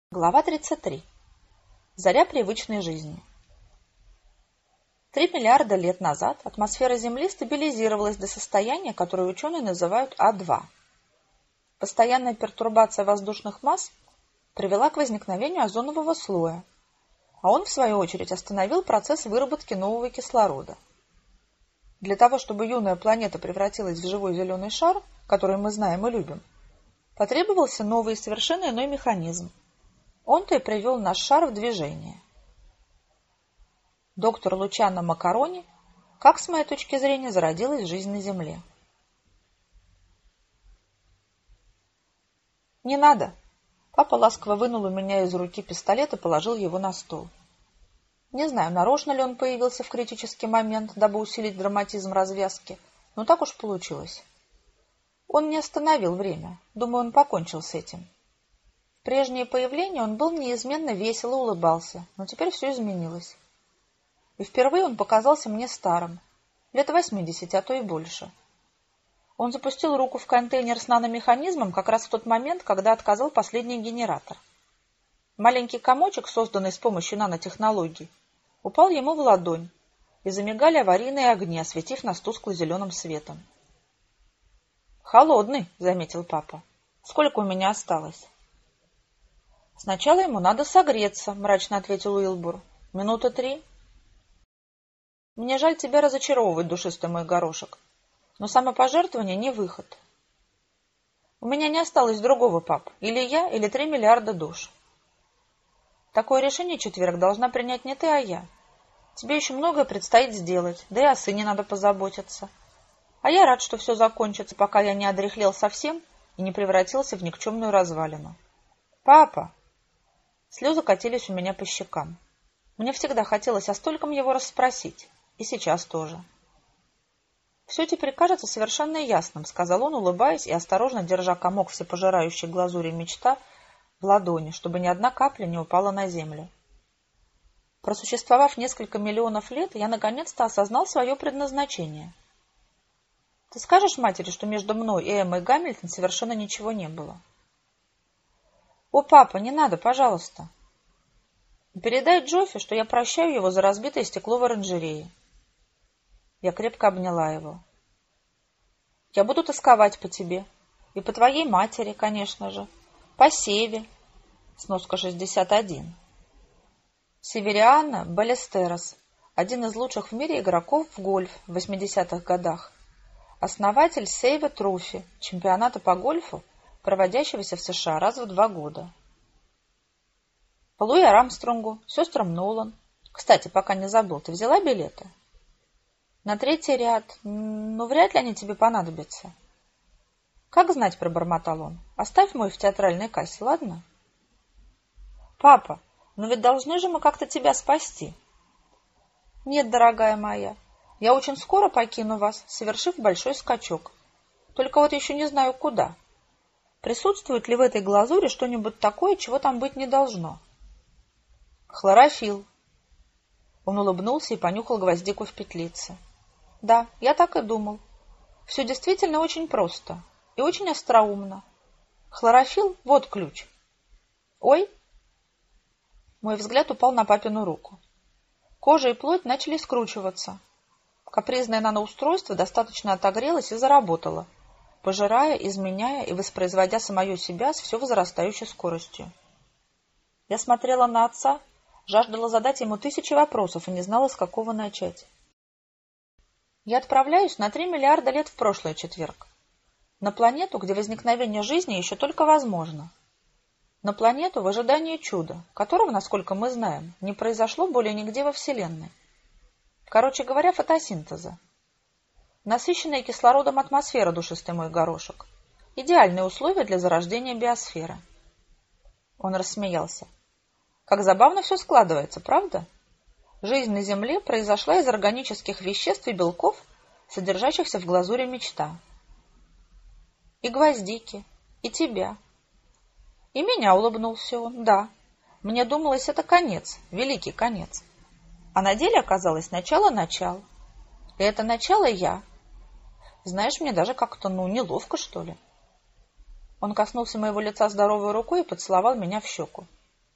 Глава 33. Заря привычной жизни. 3 миллиарда лет назад атмосфера Земли стабилизировалась до состояния, которое ученые называют А2. Постоянная пертурбация воздушных масс привела к возникновению озонового слоя, а он, в свою очередь, остановил процесс выработки нового кислорода. Для того, чтобы юная планета превратилась в живой зеленый шар, который мы знаем и любим, потребовался новый и совершенно иной механизм. Он-то и привел наш шар в движение. Доктор Лучано Макарони, как, с моей точки зрения, зародилась жизнь на Земле. «Не надо!» Папа ласково вынул у меня из руки пистолет и положил его на стол. Не знаю, нарочно ли он появился в критический момент, дабы усилить драматизм развязки, но так уж получилось. Он не остановил время. Думаю, он покончил с этим. В прежнее появление он был неизменно весело улыбался, но теперь все изменилось. И впервые он показался мне старым, лет 80, а то и больше. Он запустил руку в контейнер с наномеханизмом как раз в тот момент, когда отказал последний генератор. Маленький комочек, созданный с помощью нанотехнологий, упал ему в ладонь, и замигали аварийные огни, осветив нас тускло-зеленым светом. «Холодный», — заметил папа. «Сколько у меня осталось?» «Сначала ему надо согреться», — мрачно ответил Уилбур. «Минуты 3». «Мне жаль тебя разочаровывать, душистый мой горошек, но самопожертвование не выход. У меня не осталось другого, пап. Или я, или 3 миллиарда душ. Такое решение, четверг, должна принять не ты, а я. Тебе еще многое предстоит сделать, да и о сыне надо позаботиться. А я рад, что все закончится, пока я не одряхлел совсем и не превратился в никчемную развалину. Папа!» Слезы катились у меня по щекам. Мне всегда хотелось о стольком его расспросить. И сейчас тоже. «Все теперь кажется совершенно ясным», — сказал он, улыбаясь и осторожно держа комок всепожирающей глазури мечта в ладони, чтобы ни одна капля не упала на землю. Просуществовав несколько миллионов лет, я наконец-то осознал свое предназначение. «Ты скажешь матери, что между мной и Эммой Гамильтон совершенно ничего не было?» «О, папа, не надо, пожалуйста. Передай Джоффи, что я прощаю его за разбитое стекло в оранжерее». Я крепко обняла его. «Я буду тосковать по тебе. И по твоей матери, конечно же. По Севе». Сноска 61. Севериано Балестерос, один из лучших в мире игроков в гольф в 80-х годах. Основатель Сейва Трофи, чемпионата по гольфу, проводящегося в США раз в 2 года. По Луи Армстронгу, сестрам Нолан. Кстати, пока не забыл, ты взяла билеты? На 3-й ряд. Но вряд ли они тебе понадобятся. Как знать, пробормотал он. Оставь мой в театральной кассе, ладно? Папа, но ведь должны же мы как-то тебя спасти. Нет, дорогая моя, я очень скоро покину вас, совершив большой скачок. Только вот еще не знаю куда. Присутствует ли в этой глазури что-нибудь такое, чего там быть не должно? Хлорофилл. Он улыбнулся и понюхал гвоздику в петлице. Да, я так и думал. Все действительно очень просто и очень остроумно. Хлорофилл — вот ключ. Ой! Мой взгляд упал на папину руку. Кожа и плоть начали скручиваться. Капризное наноустройство достаточно отогрелось и заработало, пожирая, изменяя и воспроизводя самое себя с все возрастающей скоростью. Я смотрела на отца, жаждала задать ему 1000 вопросов и не знала, с какого начать. Я отправляюсь на 3 миллиарда лет в прошлый четверг. На планету, где возникновение жизни еще только возможно. На планету в ожидании чуда, которого, насколько мы знаем, не произошло более нигде во Вселенной. Короче говоря, фотосинтеза. Насыщенная кислородом атмосфера, душистый мой горошек. Идеальные условия для зарождения биосферы. Он рассмеялся. Как забавно все складывается, правда? Жизнь на Земле произошла из органических веществ и белков, содержащихся в глазури мечта. И гвоздики, и тебя. И меня, улыбнулся он, да. Мне думалось, это конец, великий конец. А на деле оказалось начало-начал. И это начало я. Знаешь, мне даже как-то, неловко, что ли. Он коснулся моего лица здоровой рукой и поцеловал меня в щеку.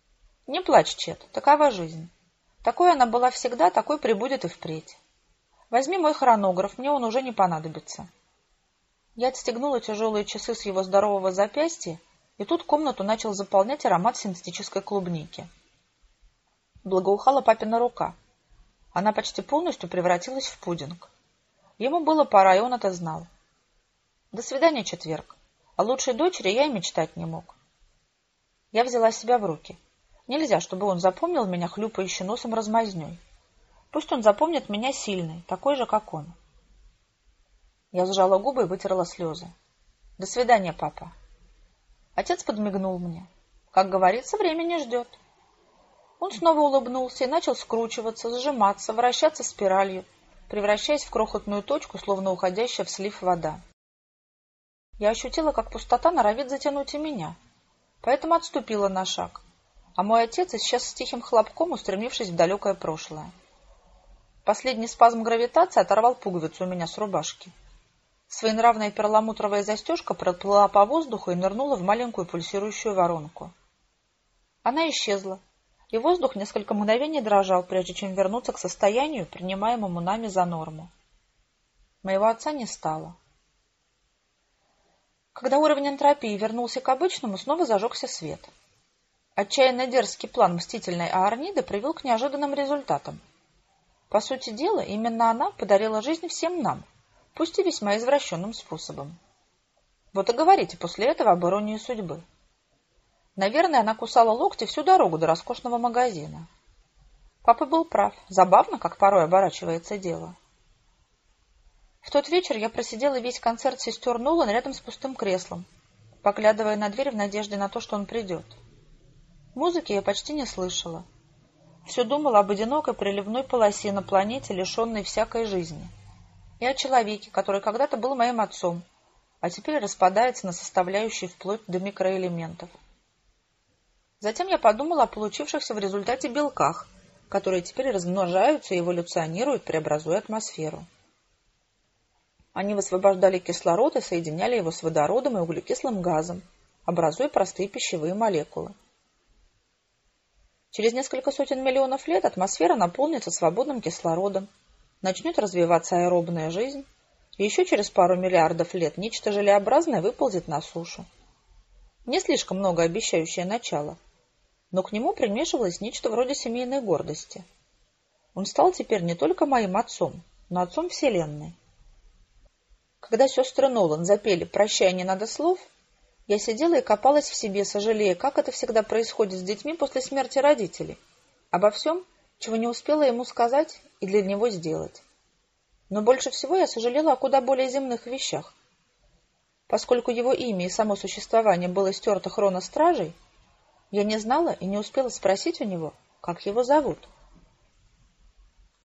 Не плачь, Чет, такова жизнь. Такой она была всегда, такой прибудет и впредь. Возьми мой хронограф, мне он уже не понадобится. Я отстегнула тяжелые часы с его здорового запястья, и тут комнату начал заполнять аромат синтетической клубники. Благоухала папина рука. Она почти полностью превратилась в пудинг. Ему было пора, и он это знал. До свидания, четверг. О лучшей дочери я и мечтать не мог. Я взяла себя в руки. Нельзя, чтобы он запомнил меня хлюпающей носом размазней. Пусть он запомнит меня сильной, такой же, как он. Я сжала губы и вытерла слезы. До свидания, папа. Отец подмигнул мне. Как говорится, время не ждет. Он снова улыбнулся и начал скручиваться, сжиматься, вращаться спиралью, превращаясь в крохотную точку, словно уходящая в слив вода. Я ощутила, как пустота норовит затянуть и меня, поэтому отступила на шаг, а мой отец исчез с тихим хлопком, устремившись в далекое прошлое. Последний спазм гравитации оторвал пуговицу у меня с рубашки. Своенравная перламутровая застежка проплыла по воздуху и нырнула в маленькую пульсирующую воронку. Она исчезла, и воздух несколько мгновений дрожал, прежде чем вернуться к состоянию, принимаемому нами за норму. Моего отца не стало. Когда уровень энтропии вернулся к обычному, снова зажегся свет. Отчаянно дерзкий план мстительной Аарниды привел к неожиданным результатам. По сути дела, именно она подарила жизнь всем нам, пусть и весьма извращенным способом. Вот и говорите после этого об иронии судьбы. Наверное, она кусала локти всю дорогу до роскошного магазина. Папа был прав. Забавно, как порой оборачивается дело. В тот вечер я просидела весь концерт сестер Нолан рядом с пустым креслом, поглядывая на дверь в надежде на то, что он придет. Музыки я почти не слышала. Все думала об одинокой приливной полосе на планете, лишенной всякой жизни, и о человеке, который когда-то был моим отцом, а теперь распадается на составляющие вплоть до микроэлементов. Затем я подумала о получившихся в результате белках, которые теперь размножаются и эволюционируют, преобразуя атмосферу. Они высвобождали кислород и соединяли его с водородом и углекислым газом, образуя простые пищевые молекулы. Через несколько сотен миллионов лет атмосфера наполнится свободным кислородом, начнет развиваться аэробная жизнь, и еще через пару миллиардов лет нечто желеобразное выползет на сушу. Не слишком многообещающее начало, но к нему примешивалось нечто вроде семейной гордости. Он стал теперь не только моим отцом, но отцом Вселенной. Когда сестры Нолан запели «Прощай, не надо слов», я сидела и копалась в себе, сожалея, как это всегда происходит с детьми после смерти родителей, обо всем, чего не успела ему сказать и для него сделать. Но больше всего я сожалела о куда более земных вещах. Поскольку его имя и само существование было стерто хроностражей, я не знала и не успела спросить у него, как его зовут.